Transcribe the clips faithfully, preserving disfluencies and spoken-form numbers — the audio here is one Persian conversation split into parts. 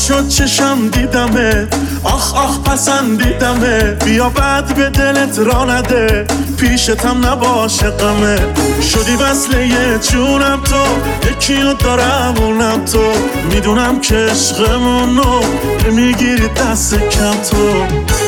شد چشم دیدمه، آخ آخ پسندیدمه، بیا بعد به دلت را نده، پیشتم نباشه غمه. شدی وصله یه جونم تو، یکیو دارم اونم تو، میدونم که عشقمونو میگیری دست کم تو.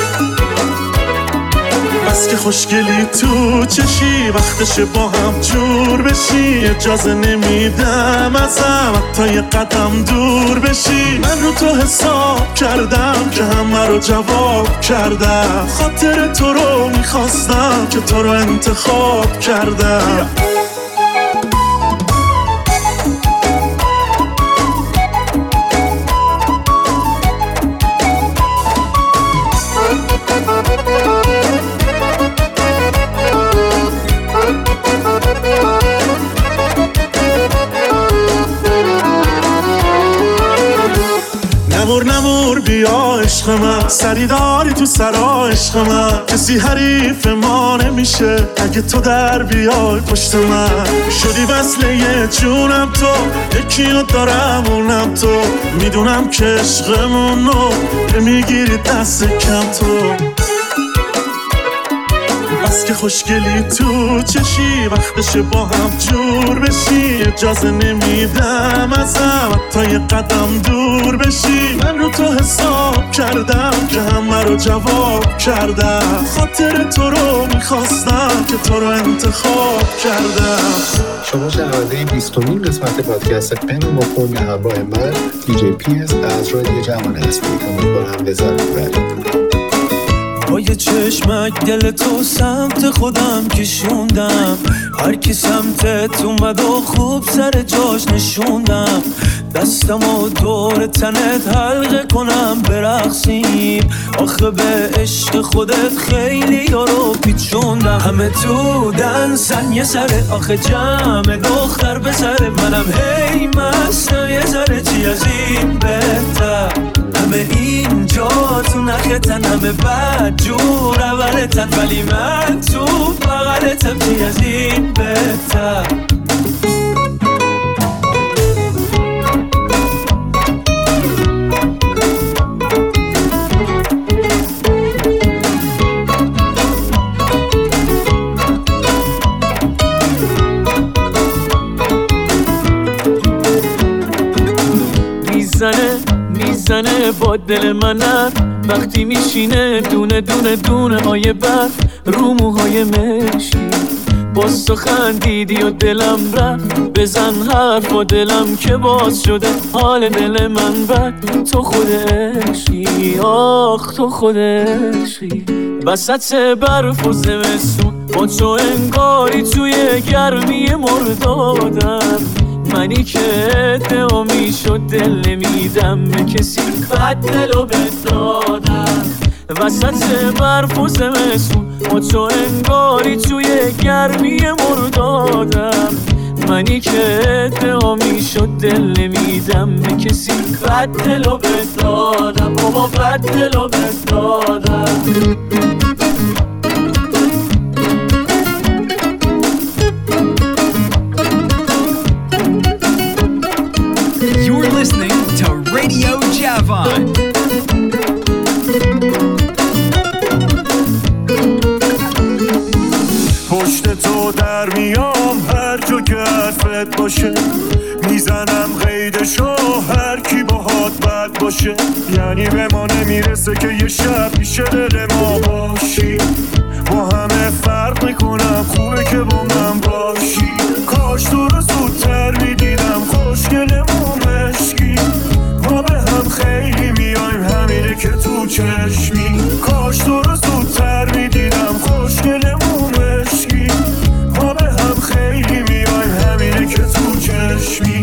بس که خوشگلی تو چشی، وقتشه با هم جور بشی، اجازه نمیدم ازم حتی یه قدم دور بشی. من رو تو حساب کردم که همه رو جواب کردم، خاطر تو رو میخواستم که تو رو انتخاب کردم. نمور نمور بیا عشق من، سری داری تو سرا عشق من، کسی حریف ما نمیشه اگه تو در بیای پشت من. شدی وصله یه جونم تو، یکیو دارم اونم تو، میدونم که عشقمونو میگیری دست کم تو. بس که خوشگلی تو چشی، وقتشه با هم جور بشی، اجازه نمیدم ازم حتی یه قدم دور بشی. من رو تو حساب کردم که همه رو جواب کردم، خاطر تو رو میخواستم که تو رو انتخاب کردم. شما شنونده بیستمین قسمت پادکست قن بخور به همراه من دی جی پی اس از رادیو جوان هستید. امیدوارم لذت ببرید. با یه چشمک دل تو سمت خودم کشوندم، هر کی سمتت اومد و خوب سر جاش نشوندم، دستم و دور تنت حلقه کنم برقصیم، آخه به عشق خودت خیلی یارو پیچوندم. همه تو دنسن یه سره، آخه جمع دختر به سر منم هی مستم یه ذره، چی از این بهتر؟ همه اینجا تو نختن، همه بد جور اولتن، ولی من تو بغلتم، چی از این بهتر؟ میزنه میزنه با دل منم، وقتی میشینه دونه دونه دونه های برف رو موهای مشکی. باز تو خندیدی و دلم رفت، بزن حرف با دلم که باز شده حال دل من بد. تو خود عشقی، آخ تو خود عشقی، وسط برف و زمستون با تو انگاری توی گرمی مردادم. منی که ادعا میشد دل نمیدم به کسی، بد دلو بدادم. وسط برف و زمستون با تو انگاری توی گرمی مردادم. منی که ادعا میشد دل نمیدم به کسی، بد دلو بدادم، بابا بد دلو بدادم. You're listening to Radio Javan. پشت تو در میام هر جا که حرفت باشه، میزنم قیدشو هر کی باهات بد باشه. یعنی به ما نمیرسه که یه شب پیش دل ما باشی، با همه فرق میکنم، خوبه که با من باشی. کاش تو رو زودتر میدیدم، خوشگلمون مشکی، ما به هم خیلی میایم، همینه که تو چشمی. کاش تو رو زودتر میدیدم، خوشگلمون مشکی، ما به هم خیلی میایم، همینه که تو چشمی.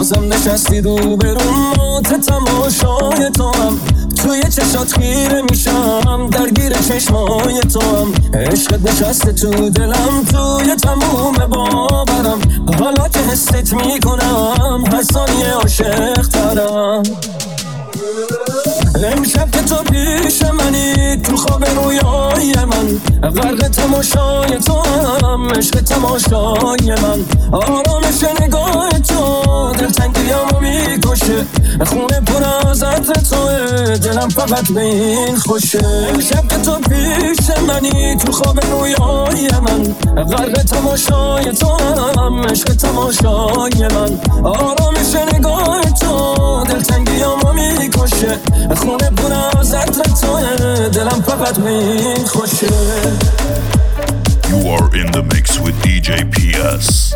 بازم نشستی رو برون موت تماشای تو هم توی چشات خیره میشم درگیر چشمای تو هم عشقت نشسته تو دلم توی تموم باورم حالا که حست میکنم هر ثانیه عاشق ترم امشب که تو پیش منی تو خواب رویای من غرق تماشای تو هم عشق تماشای من آرامش نگاه تو دلتنگیامو میکشه خونه پر از عطر توه دلم فقط به این خوشه امشب که تو پیش منی تو خواب رویای من غرق تماشای تو هم عشق تماشای من آرامش نگاه تو دلتنگیامو میکشه خونه پر از عطر توه دلم فقط به این خوشه. You are in the mix with دی جی پی اس.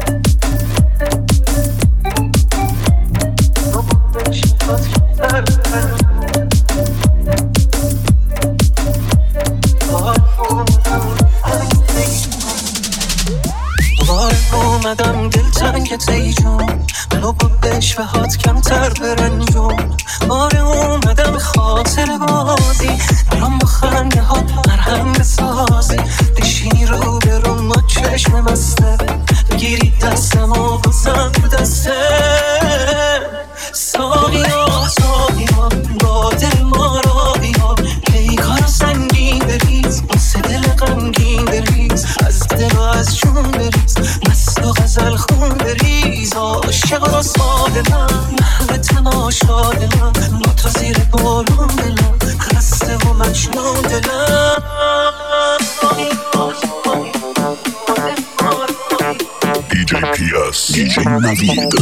وای اومدم دل تنگت ای جون منو با بشوهات کمتر برنجون باره اومدم خاطر بازی برام با خنده ها مرهم بسازی بشینی رو برون با چشم مسته بگیری دستم و بزن رو دسته ساقی ها ساقی ها با دل ما را بیا پیکار سنگین بریز واسه دل غمگین بریز از دل و از جون بریز مست و غزل خون بریز عاشق و ساده من محو تماشای من نوتا زیر بارون دلم خسته و مجنون دلم دی جی پی اس دی جی نوید.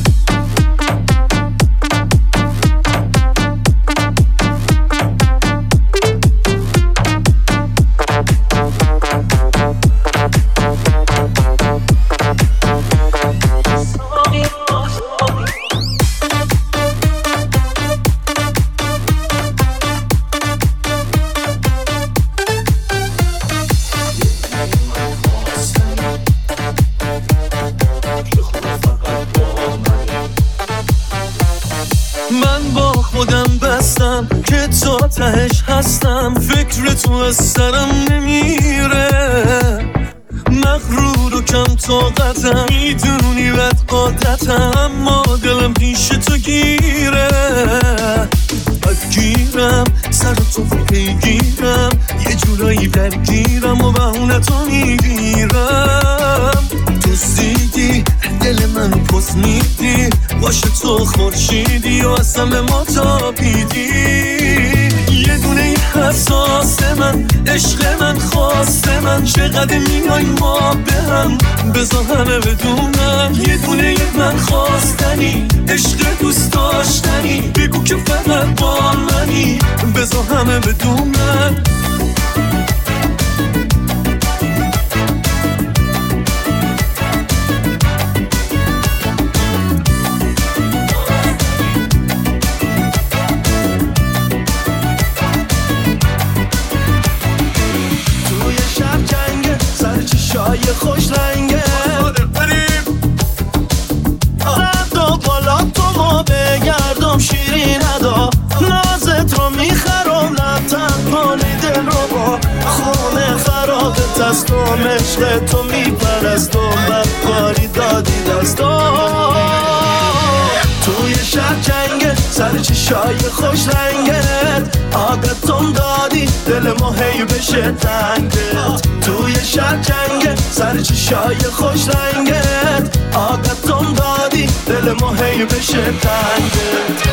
که تا تهش هستم فکر تو از سرم نمیره مغرور و کم طاقتم میدونی بد عادتم اما دلم پیش تو گیره گیرم سر تو پیگیرم یه جورایی درگیرم و بهونه تو میگیرم تو زیدی دل من پس میدی باشه تو خورشیدی و اصلا به ما تابیدی یه دونه حساس من عشق من خواسته من چقدر میای ما به هم بذار همه بدونم یه دونه من خواستنی عشق دوست داشتنی بگو که فقط با منی بذار همه بدونم شای خوش رنگه ردا بالا تو ما بگردم شیرین ادا نازت رو میخرم لبتن کنی دل رو با خونه خرابت است و عشق تو میپرستم بدکاری دادی دستم توی شهر جنگه سر چشای خوش رنگت عادتم دادی دل ما هی بشه تنگت توی شهر جنگه سر چشای خوش رنگت عادتم دادی دل ما هی بشه تنگت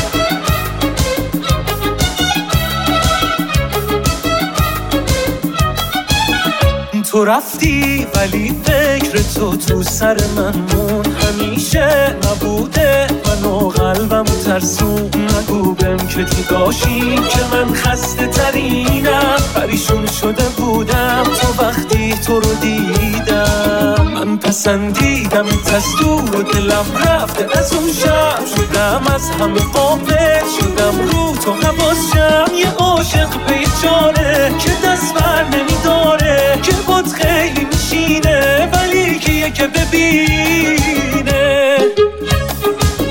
تو رفتی ولی فکر تو تو سر من مون همیشه نبوده منو قلبم ترسون نگو بهم که تو داشتی که من خسته ترینم پریشون شده بودم تو وقتی تو رو دیدم من پسندیدم از دور و دلم رفته از اون شب شدم از همه غافل شدم رو تو حواسم یه عاشق بیچاره که دست بر نمیداره که باد خیلی میشینه ولی کیه که ببینه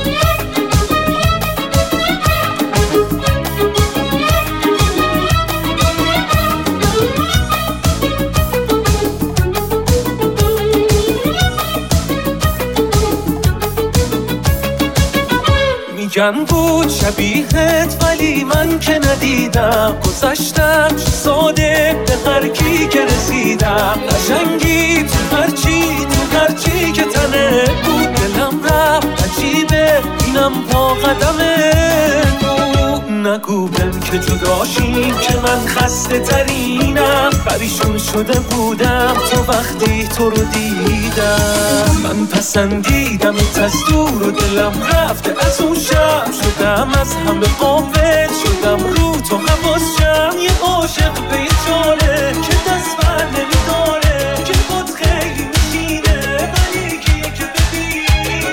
میگن بود شبیهت ولی من که ندیدم، گذشتم چه ساده به هرکی که رسیدم. قشنگی تو هرچی تو هرچی که تنه بود، دلم رفت عجیبه اینم پا قدمه. نگو بل که جداشیم که من خسته ترینم، پریشون شده بودم تو وقتی تو رو دیدم. من پسندیدم از دور و دلم رفته از اون شب، شدم از همه قافل شدم رو تو حواسشم. یه عاشق به یه جاله که دست بر نمیداره، که خود خیلی میشینه ولی کیه که ببینه.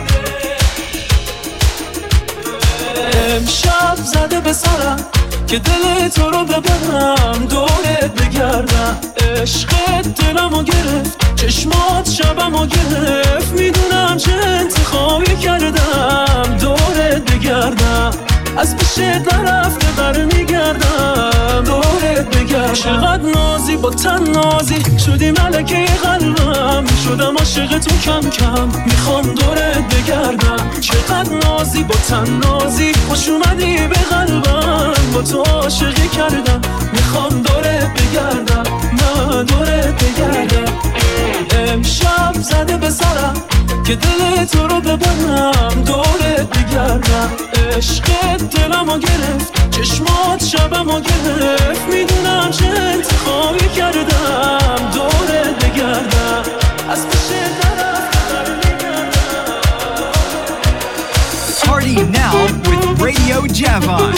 امشب زده به سرم که دل تو رو ببرم، دورت بگردم. عشقت دلمو گرفت، چشمات شبمو گرفت. میدونم چه انتخابی کردم، دورت بگردم. از پیشت نرفته برمیگردم، دورت بگردم. چقدر نازی با تن نازی شدی ملکه قلبم، شدم عاشق تو کم کم میخوام دورت بگردم. چقدر نازی با تن نازی خوش اومدی به قلبم، با تو عاشقی کردم میخوام دورت بگردم، من دورت بگردم. امشب زده به سرم که دل تو رو ببرم، دورت بگردم. عشقت دلمو گرفت، چشمات شبمو گرفت. میدونم چه انتخابی کردم، دورت بگردم. از پیشت نرفته برمیگردم. Party now with Radio Javan.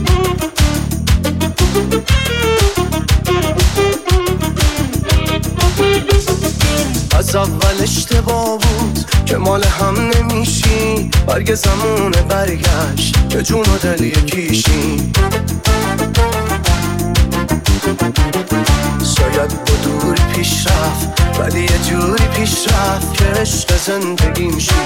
از اول اشتباه بود که مال هم نمیشی، برگ زمونه برگشت که جون و دل یکیشی. شاید با دوری پیش رفت ولی یه جوری پیش رفت که عشق زندگیم شی.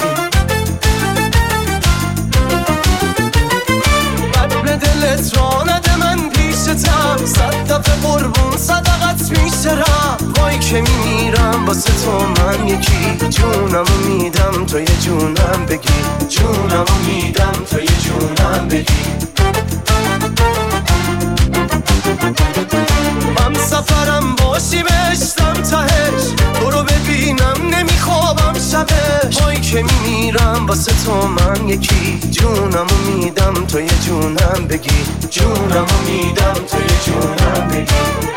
بد به دلت را نده من پیشتم، صد دفعه قربون صدقت میشرم. وای که میمیرم واسه تو من یکی، جونمو میدم تو یه جونم بگی، جونمو میدم تو یه جونم بگی. من سفرم باشی بهشتم تهش، تو رو ببینم نمیخوابم شبش. وای که میمیرم واسه تو من یکی، جونمو میدم تو یه جونم بگی، جونمو میدم تو یه جونم بگی.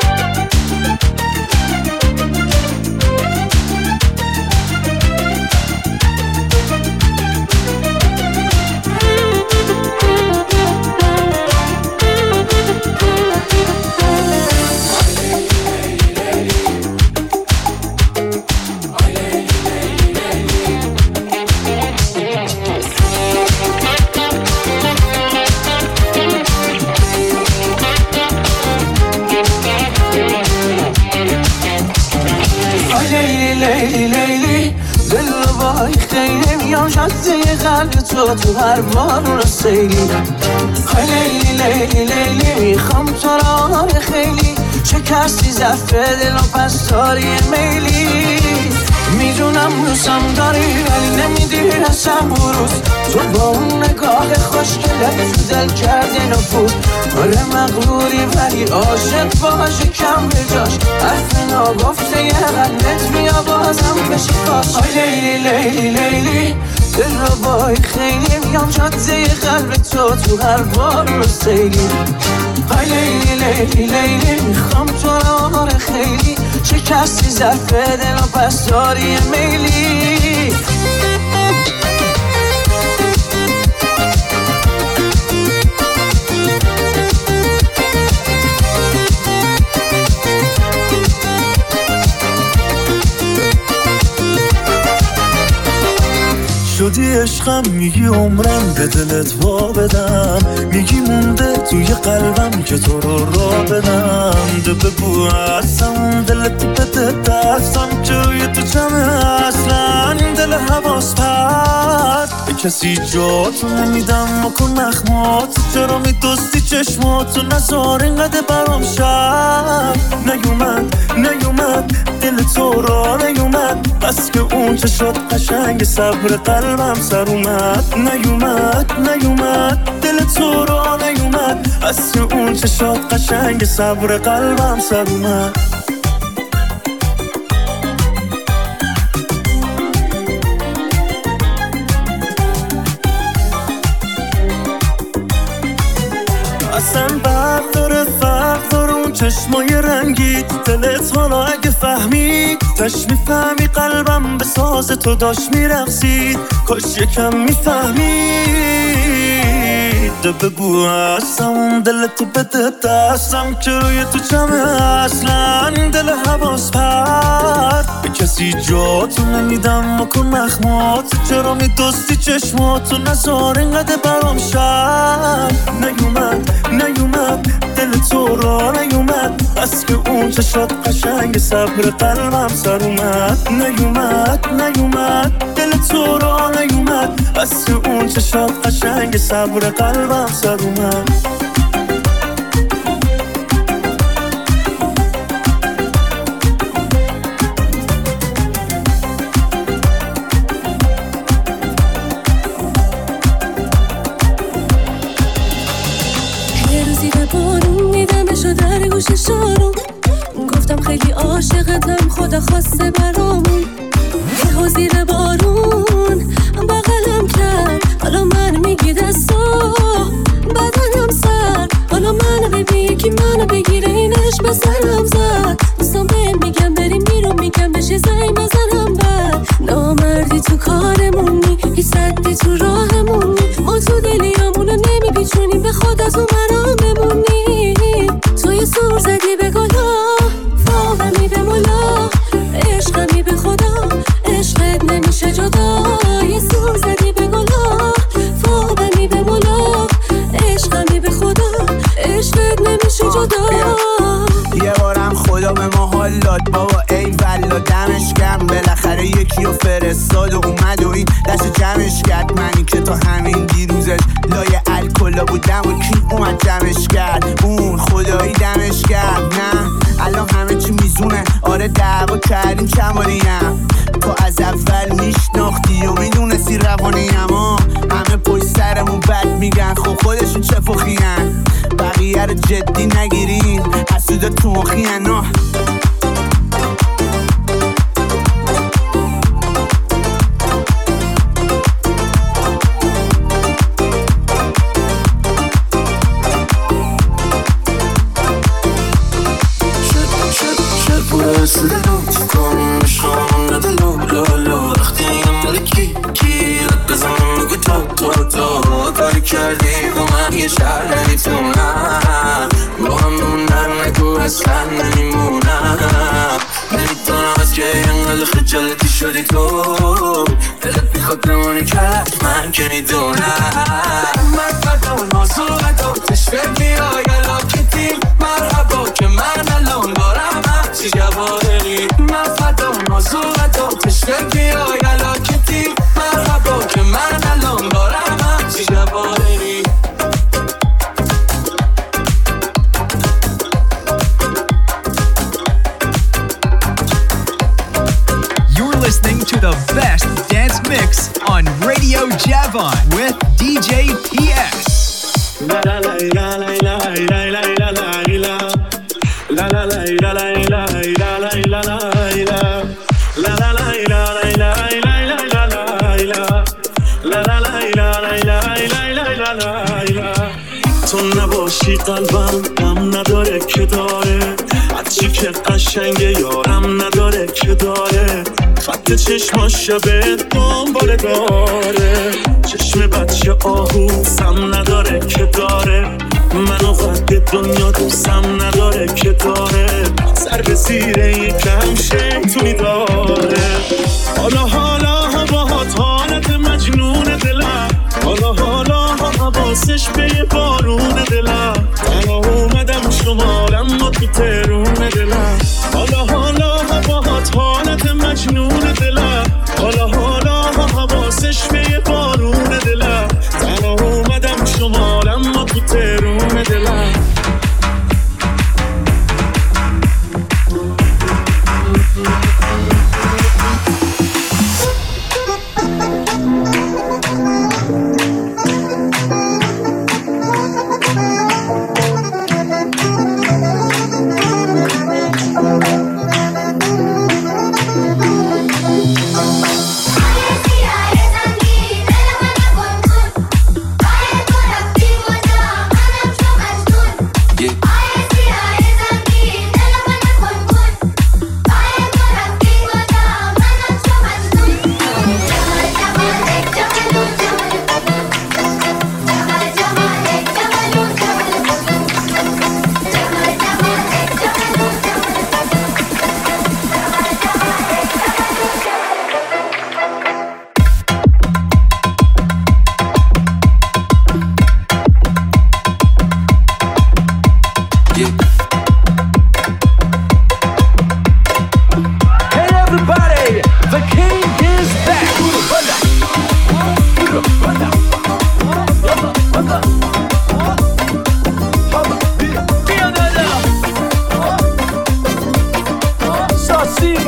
تو تو هر بارون سیلی. های لیلی لیلی لیلی میخوام تو را خیلی، شکستی ظرف دل و پس داری میلی. میدونم دوستم داری ولی نمیدی رسم بروز، تو با اون نگاه خوشگلت تو دل کردی نفوذ. آره مغروری ولی عاشق باشه کم به جاش، حرف ناگفته یه قلبت بیا بازم بشی کاش. های لیلی لیلی لیلی دل رو بای خیلی، میام جاده قلب تو تو هر بار رو سیلی. های لیلی لیلی لیلی میخوام تو رو خیلی، شکستی ظرف دل و پس داری میلی. شدی عشقم میگی عمرم به دلت وا بدم، میگی مونده توی قلبم که تو رو را بدم. ده بگو اصلا دلت بده دستم جای تو جمعه، اصلا دل حواس پرد به کسی جاتو نمیدم. مکن نخمات چرا میدستی چشماتو، نزار اینقدر برام شد. نیومد نیومد دل تو را نیومد، بس که اون چه شد قشنگ صبر قلبم سر اومد نیومد نیومد دل تو را نیومد از که اون چه شد قشنگ صبر قلبم سر اومد اصلا برق داره فرق داره اون چشمای رنگی دلت حالا اگه فهمید تش میفهمی قلبم به ساز تو داشت میرقصید کاش یکم میفهمید بگو هستم دلتو بده دستم که روی تو چمه اصلا دل حواس پرد به کسی جاتو نمیدم مکن مخماتو چرا میدستی چشماتو نزار اینقدر برام شد نیومد نیومد دل تو را نیومد از که اون چه شد قشنگ صبر قلبم سر اومد نیومد نیومد دل تو را نیومد از که اون چه شد قشنگ صبر قلبم سر اومد در گوش شارم گفتم خیلی عاشقتم خدا خواسته برامون یهو زیر بارون بغلم کرد حالا من میگی دستا بدنم سر حالا منو ببین که منو بگیره اینش به سرم زد دوستم بهم میگم بریم بیرون میگم بشه زنگ بزنم بعد نامردی تو کارمونی هی صدی تو راهمونی ما تو دلیامونو نمیپیچونیم به خود از اون مرام بمونی توی سور زدی به گلا فاهمی به مولا عشقمی به خدا عشقت نمیشه جدا یه سور زدی به گلا فاهمی به مولا عشقمی به خدا عشقت نمیشه جدا یه بارم خدا به ما حال داد بابا ای والا دمش گرم بالاخره یکی رو فرستاد و اومد و این دست جمعش کرد منی که تا همین دیروزش لای الکلا بودم و کی اومد جمعش کرد اون خدایی دمش کرد نه الان همه چی میزونه آره دعوا کردیم چمانیم تو از اول میشناختی و میدونستی روانیم ها همه پشت سرمون بد میگن خب خودشون چه فخیان بقیه رو جدی نگیرین حسودا تو مخیان ها کردی با من یه شهر نمیتونم با هم موندن نگو اصلا نمیمونم نمیدونم از که اینقدر خجالتی شدی تو دلت میخواد بمونی کرد من که میدونم من فردم نازوقت و تشفر میای علاکتی مرحبا که من الان دارم همچی جواری من فردم نازوقت و تشفر میای علاکتی مرحبا که من الان دارم همچی جواری Listening to the best dance mix on Radio Javon with D J P S. La la la la la la la la la la la la la la la la la la la la تو نباشی قلبم هم نداره که داره هرچی که قشنگه یارم نداره که داره خط چشماش شبه دنباله داره چشم بچه آهوسم نداره که داره منو قد دنیا دوستم نداره که داره سر به زیر یکم شیطونی داره حالا حالا هواهات حالت مجنون دلم حالا حالا حواسش به بارون دلم تنها اومدم شمالم ما تو ترون دلم حالا حالا هواهات حالت مجنون دلم حالا حالا حواسش به بارون دلم تنها اومدم شمالم ما تو ترون دلم چی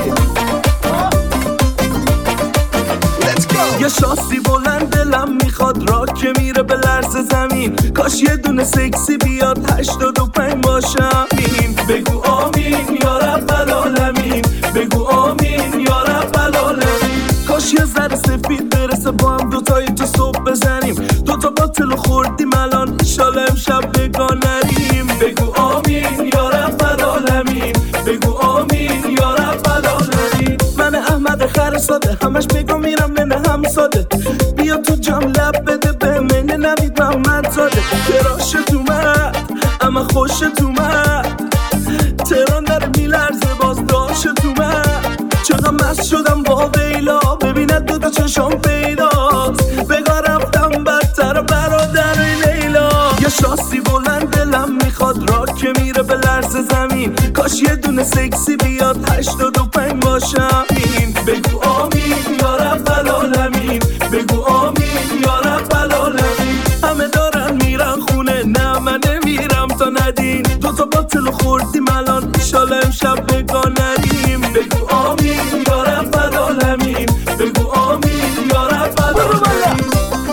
یه شاسی بلند دلم میخواد را که میره به لرز زمین کاش یه دونه سکسی بیاد هشتاد و پنج باشم این بگو آمین یا رب العالمین بگو آمین یا رب العالمین کاش یه ذره سفید برسه با هم دوتایی تو صبح بزنیم دوتا باطل خوردیم الان ایشالا امشب بگاه نریم بگو آمین یا رب العالمین بگو آمین یا رب العالمین من احمد خر ساده همش بگو میرم نه هم ساده بیا تو جام لب بده به من نوید محمد زاده فراشت اومد اما خوشت اومد تهران داره میلرزه باز داشت اومد چقدر مست شدم با ویلا ببیند دوتا چشم پیداست بگاه رفتم بدتر برادر لیلا یه شاسی بلند دلم میخواد را که میره به لرز زمین کاش یه دونه سکسی بیاد هشتاد و پنج باشم این بگو آمین یا رب العالمین بگو آمین یا رب العالمین همه دارن میرن خونه نه من نمیرم تا ندین دوتا باطل خوردیم الان ایشالا امشب بگاه نریم بگو آمین یا رب العالمین بگو آمین یا رب العالمین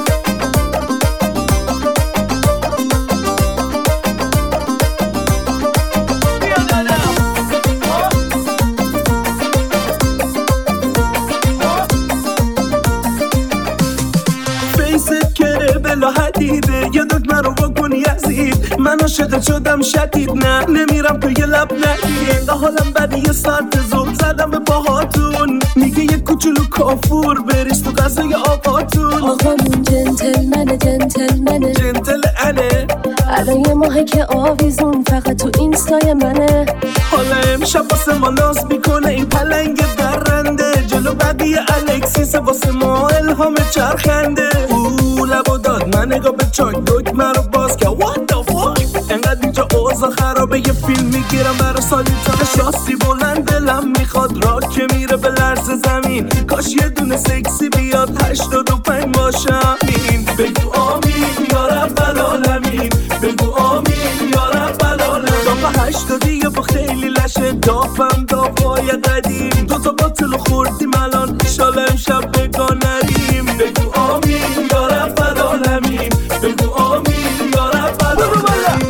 حدیده یه دکمه رو بکنی یزید من عاشقت شدم شدید نه نمیرم تو یه لب ندید اینقه حالم بدی یه ساعت زور زدم به باهاتون میگه یه کوچولو کافور بریز تو غذای آقاتون آقامون جنتلمنه جنتلمنه جنتل انه الان یه ماهه که آویزون فقط تو اینستای منه حالا امشب واسه ما ناز میکنه این پلنگ درنده جلو بدی الکسیس واسه ما الهام چرخنده او لبو داد من نگاه به چاک دکمه رو باز که what the fuck انقدر اینجا اوضاع خرابه یه فیلم میگیرم برای سالیتان شاسی بلند دلم میخواد را که میره به لرز زمین کاش یه دونه سکسی بیاد هشتاد و پنج باشم این بگو آمین یا رب العالمین بگو آمین یا رب العالمین دافه هشتادی یا با خیلی لشه دافم دافای قدیم دوتا باطل خوردیم الان ایشالا امشب بگاه نریم بگو آمین یا رب العالمین بگو آمین یا رب العالمین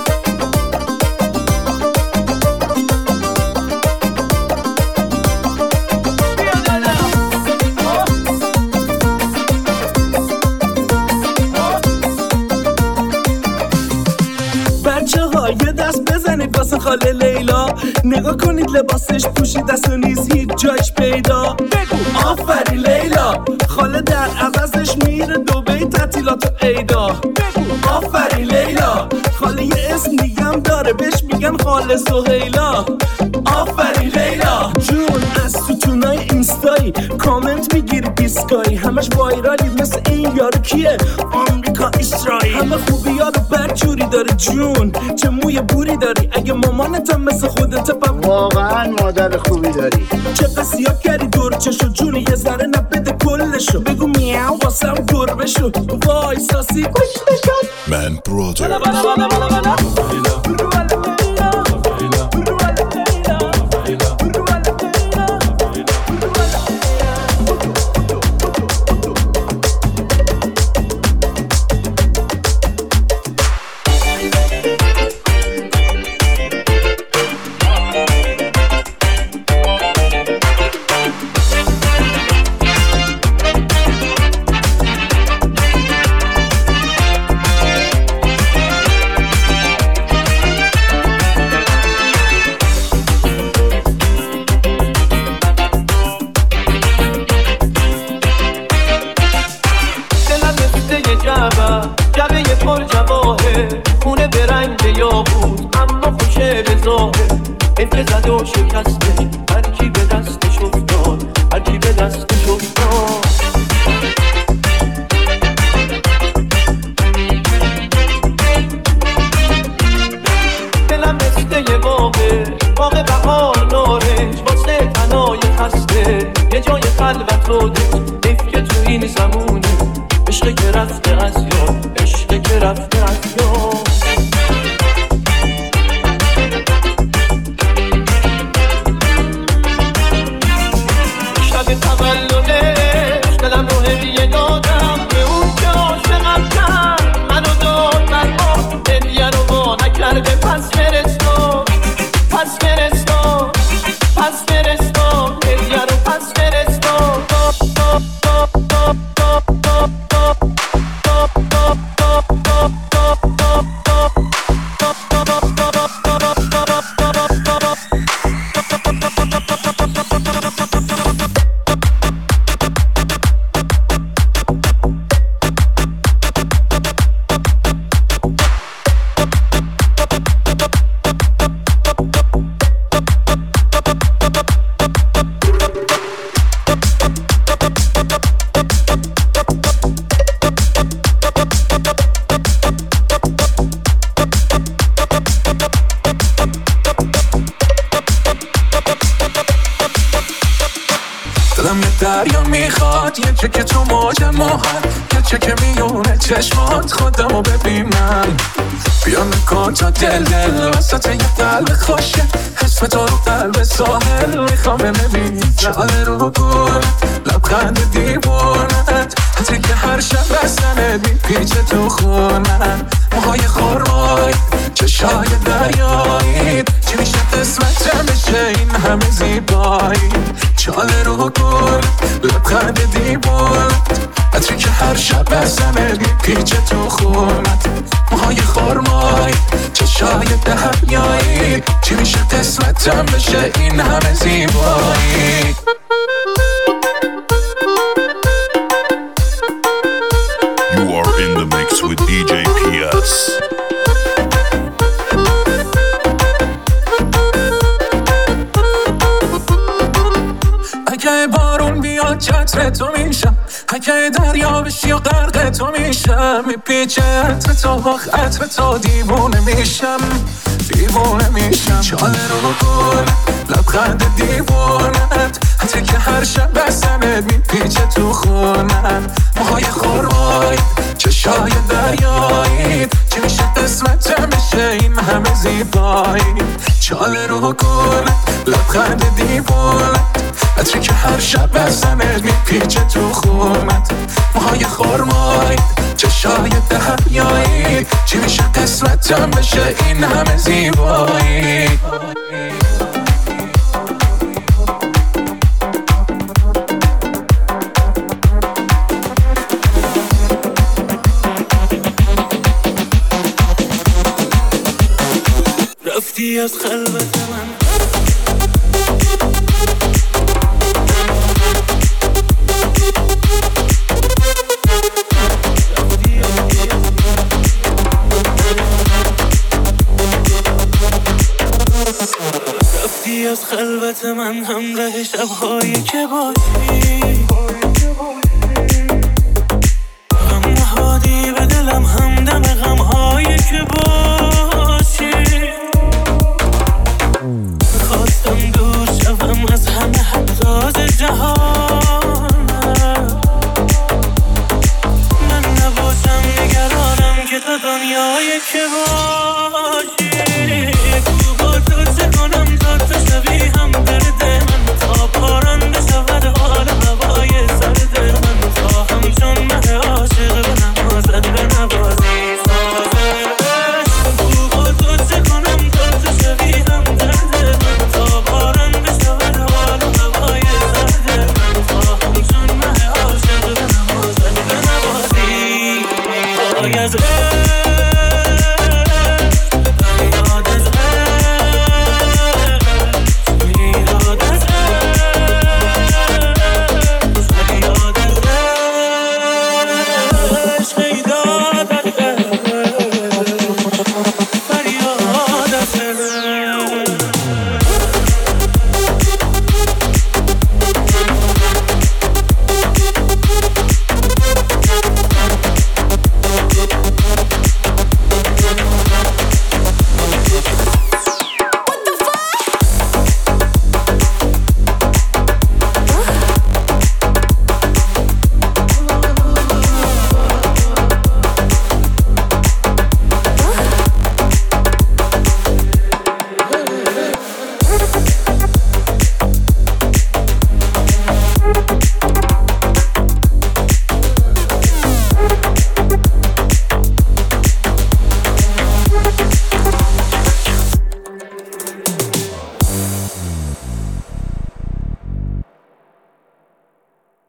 بچه ها یه دست بزنید واسه خاله لیلا نگاه کنید لباسش پوشید دست و نیز هیچ جایش پیدا بگو آفری لیلا خاله در عوضش میره دوبی تعطیلات و عیدا بگو آفری لیلا خاله یه اسم دیگم داره بهش میگن خاله سهیلا آفری لیلا جون از ستونای اینستایی کامنت میگیری بیسکایی همش وایرالی مثل این یارو کیه آمریکا اسرائیل همه خوبی ها رو برجوری داره جون چه موی بوری داری اگه مامانتم مثل خودت پم واقعا مادر خوبی داری چه قصیا کردی دور چشو جونی یه ذره نبده کلشو بگو میاو واسم گربه شو وای ساسی کشته شد من برادر تولده دلم رو هدیه دادم به اون که عاشقم کرد منو داد من با هدیه رو با نکرده پس فرستاد پس فرستاد پس فرستاد هدیه رو پس فرستاد دلم یه دریا میخواد یه چکه تو موج ماهد یه چکه میونه چشمات خودمو ببینم بیا نکن تا دل دل وسط یه قلب خوشه اسم تو رو قلب ساحل میخوام ببینی جاله رو گونه لبخند دیوونت حتی که هر شب بسنت میپیچه تو خونم موهای خورمای چشای دریایی چی میشه قسمتم بشه این همه زیبایی جاله رو گونه لبخند دیوونت حتی که هر شب بسنت میپیچه تو خونت موهای خورمای چشای دریایی چی میشه قسمتم بشه این همه زیبایی You are in the mix with دی جی پی اس. اگه بارون بیاد چتر تو میشم اگه دریا بشی و غرق تو میشم میپیچه عطر تو آخ عطر تو دیوونه میشم دیوونه میشم چاله رو گل لبخند دیوونت حتی که هر شب بسنت میپیچه تو خونم موهای خورمای چشای دریایی چی میشه قسمتم بشه این همه زیبایی چاله رو گل لبخند دیوونت حتی که هر شب بسنت میپیچه تو خونت موهای خورمای چشای دریایی چی میشه قسمتم بشه این همه زیبایی رفتی از خلوت من رفتی از خلوت من همراه شب‌هایی که باشی غم نهادی به دلم همدم غم‌هایی که باشی